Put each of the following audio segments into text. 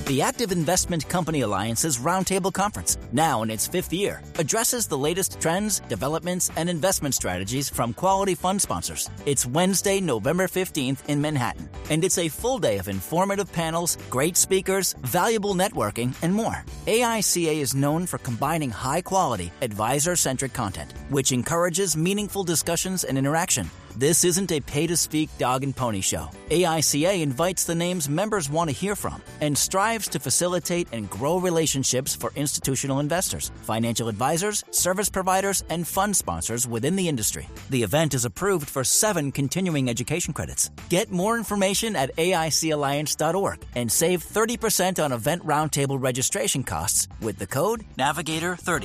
The Active Investment Company Alliance's Roundtable Conference, now in its 5th year, addresses the latest trends, developments, and investment strategies from quality fund sponsors. It's Wednesday, November 15th in Manhattan, and it's a full day of informative panels, great speakers, valuable networking, and more. AICA is known for combining high-quality, advisor-centric content, which encourages meaningful discussions and interaction. This isn't a pay-to-speak dog and pony show. AICA invites the names members want to hear from and strives to facilitate and grow relationships for institutional investors, financial advisors, service providers, and fund sponsors within the industry. The event is approved for 7 continuing education credits. Get more information at AICalliance.org and save 30% on event roundtable registration costs with the code NAVIGATOR30.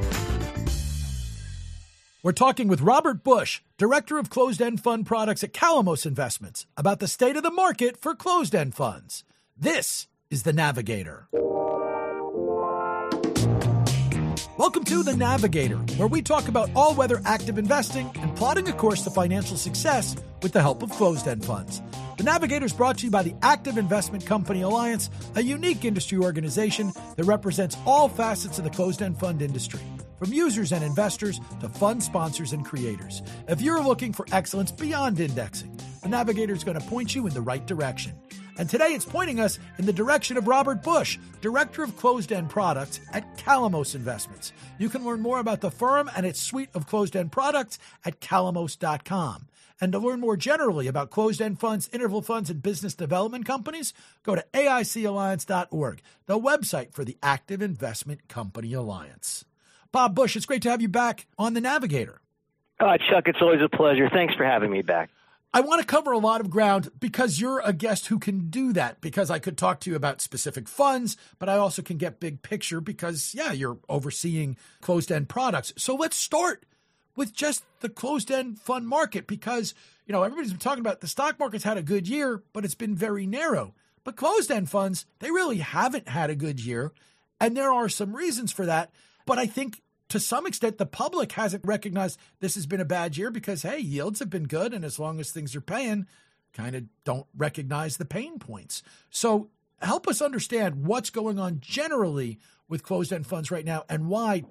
We're talking with Robert Bush, Director of Closed-End Fund Products at Calamos Investments, about the state of the market for closed-end funds. This is The Navigator. Welcome to The Navigator, where we talk about all-weather active investing and plotting a course to financial success with the help of closed-end funds. The Navigator is brought to you by the Active Investment Company Alliance, a unique industry organization that represents all facets of the closed-end fund industry, from users and investors to fund sponsors and creators. If you're looking for excellence beyond indexing, the Navigator is going to point you in the right direction. And today it's pointing us in the direction of Robert Bush, Director of Closed-End Products at Calamos Investments. You can learn more about the firm and its suite of closed-end products at calamos.com. And to learn more generally about closed-end funds, interval funds, and business development companies, go to AICalliance.org, the website for the Active Investment Company Alliance. Bob Bush, it's great to have you back on The Navigator. Chuck, it's always a pleasure. Thanks for having me back. I want to cover a lot of ground because you're a guest who can do that, because I could talk to you about specific funds, but I also can get big picture because, you're overseeing closed-end products. So let's start with just the closed-end fund market because, everybody's been talking about the stock market's had a good year, but it's been very narrow. But closed-end funds, they really haven't had a good year, and there are some reasons for that. But I think to some extent, the public hasn't recognized this has been a bad year because, hey, yields have been good. And as long as things are paying, kind of don't recognize the pain points. So help us understand what's going on generally with closed-end funds right now and why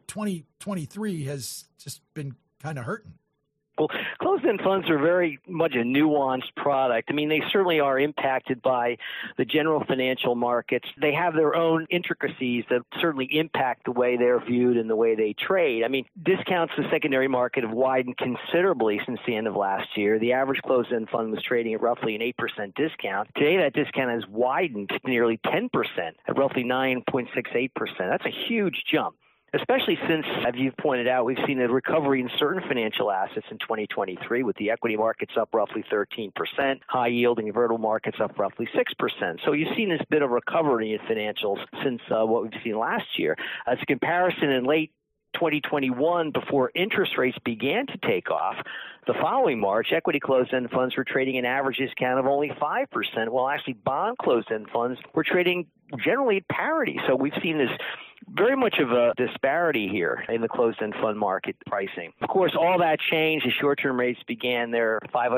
2023 has just been kind of hurting. Well, closed-end funds are very much a nuanced product. I mean, they certainly are impacted by the general financial markets. They have their own intricacies that certainly impact the way they're viewed and the way they trade. I mean, discounts to the secondary market have widened considerably since the end of last year. The average closed-end fund was trading at roughly an 8% discount. Today, that discount has widened to nearly 10% at roughly 9.68%. That's a huge jump, especially since, as you've pointed out, we've seen a recovery in certain financial assets in 2023, with the equity markets up roughly 13%, high yield and convertible markets up roughly 6%. So you've seen this bit of recovery in financials since what we've seen last year. As a comparison, in late 2021, before interest rates began to take off, the following March, equity closed-end funds were trading an average discount of only 5%, while actually bond closed-end funds were trading generally at parity. So we've seen this very much of a disparity here in the closed-end fund market pricing. Of course, all that changed as short-term rates began their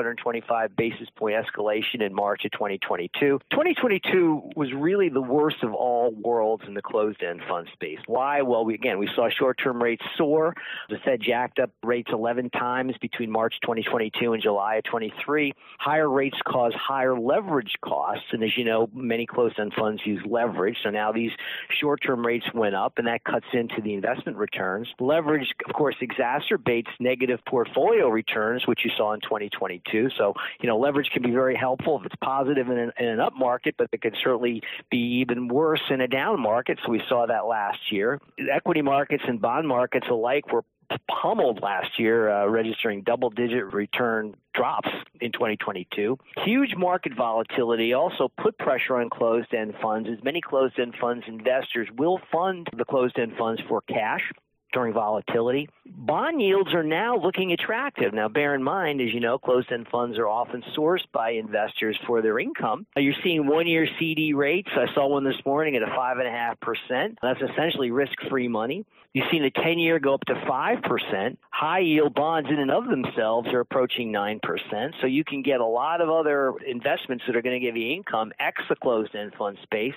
525 basis point escalation in March of 2022. 2022 was really the worst of all worlds in the closed-end fund space. Why? Well, we saw short-term rates soar. The Fed jacked up rates 11 times between March 2022 and July of 23. Higher rates cause higher leverage costs, and as you know, many closed-end funds use leverage. So now these short-term rates went up, and that cuts into the investment returns. Leverage, of course, exacerbates negative portfolio returns, which you saw in 2022. So, leverage can be very helpful if it's positive in an up market, but it can certainly be even worse in a down market. So we saw that last year. Equity markets and bond markets alike were pummeled last year, registering double-digit return drops in 2022. Huge market volatility also put pressure on closed-end funds, as many closed-end funds investors will fund the closed-end funds for cash during volatility. Bond yields are now looking attractive. Now, bear in mind, as you know, closed-end funds are often sourced by investors for their income. You're seeing one-year CD rates. I saw one this morning at a 5.5%. That's essentially risk-free money. You've seen the 10-year go up to 5%. High-yield bonds in and of themselves are approaching 9%. So you can get a lot of other investments that are going to give you income, ex the closed-end fund space.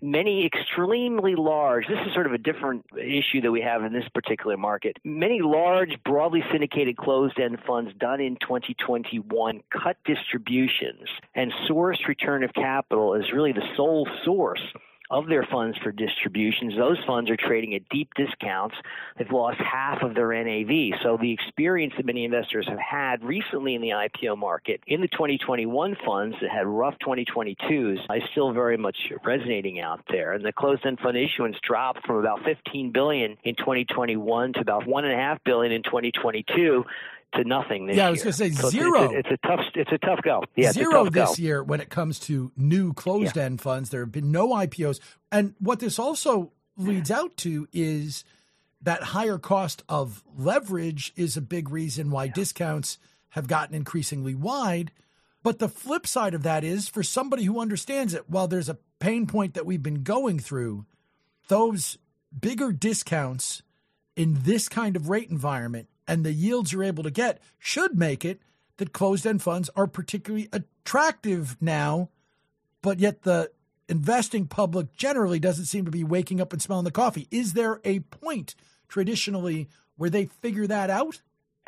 many extremely large, this is sort of a different issue that we have in this particular market. Many large, broadly syndicated closed-end funds done in 2021 cut distributions and sourced return of capital as really the sole source of their funds for distributions. Those funds are trading at deep discounts. They've lost half of their NAV. So the experience that many investors have had recently in the IPO market in the 2021 funds that had rough 2022s is still very much resonating out there. And the closed-end fund issuance dropped from about $15 billion in 2021 to about $1.5 billion in 2022. To nothing this year. Yeah, I was going to say so zero. It's a tough go. Yeah, zero this year when it comes to new closed-end funds. There have been no IPOs. And what this also leads out to is that higher cost of leverage is a big reason why discounts have gotten increasingly wide. But the flip side of that is, for somebody who understands it, while there's a pain point that we've been going through, those bigger discounts in this kind of rate environment and the yields you're able to get should make it that closed-end funds are particularly attractive now, but yet the investing public generally doesn't seem to be waking up and smelling the coffee. Is there a point traditionally where they figure that out?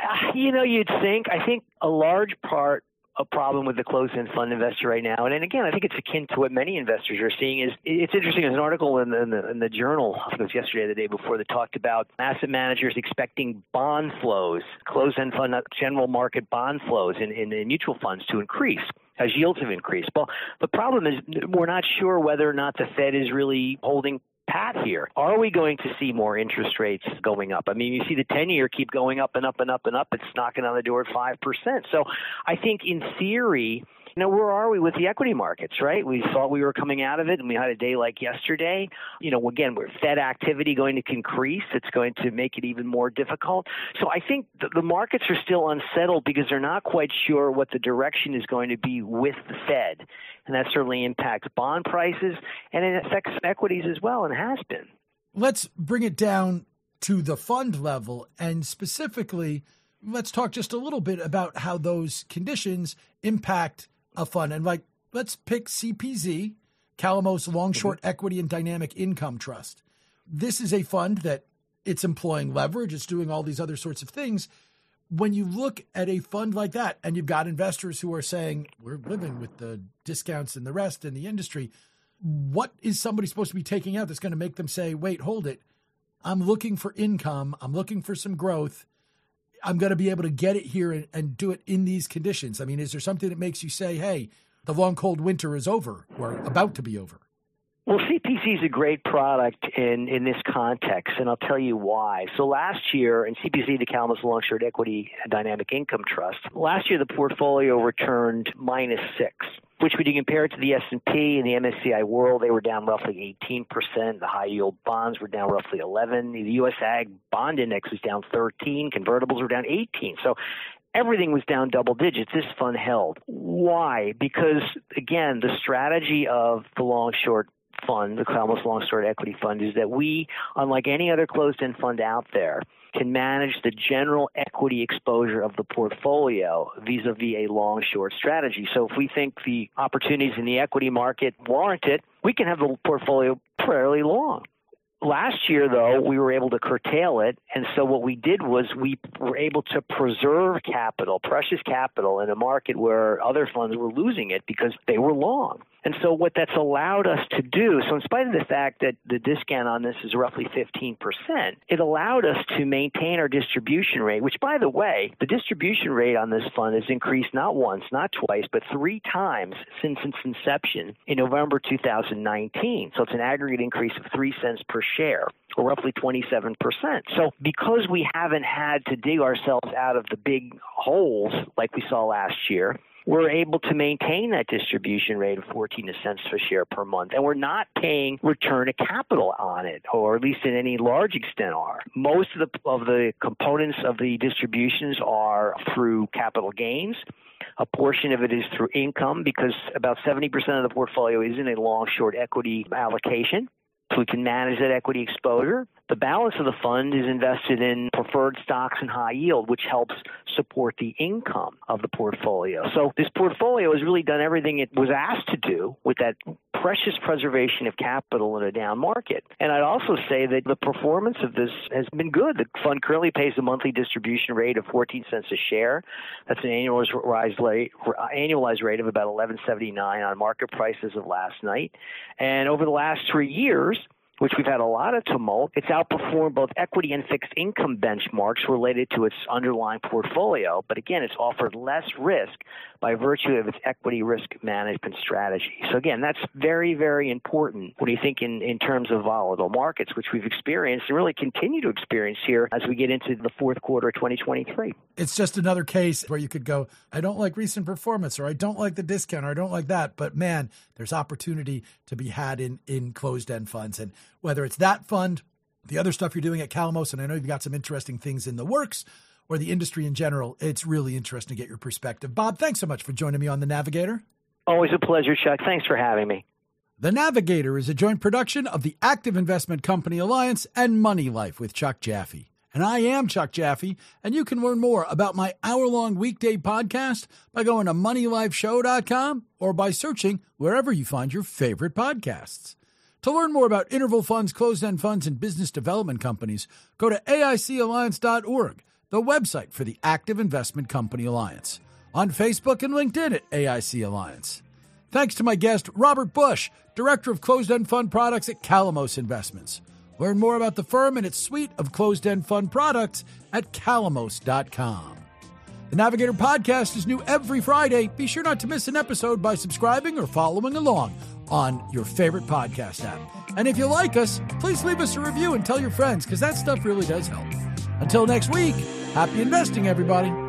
You'd think. I think a large part a problem with the closed-end fund investor right now. And again, I think it's akin to what many investors are seeing. Is it's interesting. There's an article in the journal, I think it was yesterday or the day before, that talked about asset managers expecting bond flows, closed-end fund, general market bond flows in mutual funds to increase as yields have increased. Well, the problem is we're not sure whether or not the Fed is really holding pat here. Are we going to see more interest rates going up? I mean, you see the 10-year keep going up and up and up and up. It's knocking on the door at 5%. So I think in theory, where are we with the equity markets, right? We thought we were coming out of it, and we had a day like yesterday. Again, we're Fed activity going to increase. It's going to make it even more difficult. So I think the markets are still unsettled because they're not quite sure what the direction is going to be with the Fed. And that certainly impacts bond prices, and it affects equities as well, and has been. Let's bring it down to the fund level, and specifically, let's talk just a little bit about how those conditions impact a fund. And let's pick CPZ, Calamos Long Short Equity and Dynamic Income Trust. This is a fund that it's employing leverage. It's doing all these other sorts of things. When you look at a fund like that, and you've got investors who are saying, we're living with the discounts and the rest in the industry, what is somebody supposed to be taking out that's going to make them say, wait, hold it. I'm looking for income. I'm looking for some growth. I'm going to be able to get it here and do it in these conditions. I mean, is there something that makes you say, hey, the long, cold winter is over or about to be over? Well, CPZ is a great product in this context, and I'll tell you why. So last year, in CPZ, the Calamos Long Short Equity Dynamic Income Trust, last year the portfolio returned -6, which when you compare it to the S&P and the MSCI World, they were down roughly 18%. The high-yield bonds were down roughly 11%. The U.S. Ag Bond Index was down 13%. Convertibles were down 18%. So everything was down double digits. This fund held. Why? Because, again, the strategy of the long-short fund, the Calamos Long Short Equity Fund, is that we, unlike any other closed-end fund out there, can manage the general equity exposure of the portfolio vis-a-vis a long-short strategy. So if we think the opportunities in the equity market warrant it, we can have the portfolio fairly long. Last year, though, we were able to curtail it, and so what we did was we were able to preserve capital, precious capital, in a market where other funds were losing it because they were long. And so what that's allowed us to do, so in spite of the fact that the discount on this is roughly 15%, it allowed us to maintain our distribution rate, which, by the way, the distribution rate on this fund has increased not once, not twice, but 3 times since its inception in November 2019. So it's an aggregate increase of 3 cents per share, or roughly 27%. So because we haven't had to dig ourselves out of the big holes like we saw last year, we're able to maintain that distribution rate of 14 cents per share per month. And we're not paying return of capital on it, or at least in any large extent are. Most of the components of the distributions are through capital gains. A portion of it is through income, because about 70% of the portfolio is in a long-short equity allocation. so we can manage that equity exposure. The balance of the fund is invested in preferred stocks and high yield, which helps support the income of the portfolio. So this portfolio has really done everything it was asked to do with that precious preservation of capital in a down market. And I'd also say that the performance of this has been good. The fund currently pays a monthly distribution rate of 14 cents a share. That's an annualized rate of about $11.79 on market prices of last night. And over the last 3 years, which we've had a lot of tumult, it's outperformed both equity and fixed income benchmarks related to its underlying portfolio. But again, it's offered less risk by virtue of its equity risk management strategy. So again, that's very, very important when you think in terms of volatile markets, which we've experienced and really continue to experience here as we get into the fourth quarter of 2023. It's just another case where you could go, I don't like recent performance, or I don't like the discount, or I don't like that. But man, there's opportunity to be had in closed-end funds. And whether it's that fund, the other stuff you're doing at Calamos, and I know you've got some interesting things in the works, or the industry in general, it's really interesting to get your perspective. Bob, thanks so much for joining me on The Navigator. Always a pleasure, Chuck. Thanks for having me. The Navigator is a joint production of the Active Investment Company Alliance and Money Life with Chuck Jaffe. And I am Chuck Jaffe, and you can learn more about my hour-long weekday podcast by going to MoneyLifeShow.com or by searching wherever you find your favorite podcasts. To learn more about interval funds, closed-end funds, and business development companies, go to AICalliance.org, the website for the Active Investment Company Alliance. On Facebook and LinkedIn at AIC Alliance. Thanks to my guest, Robert Bush, Director of Closed-End Fund Products at Calamos Investments. Learn more about the firm and its suite of closed-end fund products at calamos.com. The Navigator podcast is new every Friday. Be sure not to miss an episode by subscribing or following along on your favorite podcast app. And if you like us, please leave us a review and tell your friends, because that stuff really does help. Until next week, happy investing, everybody.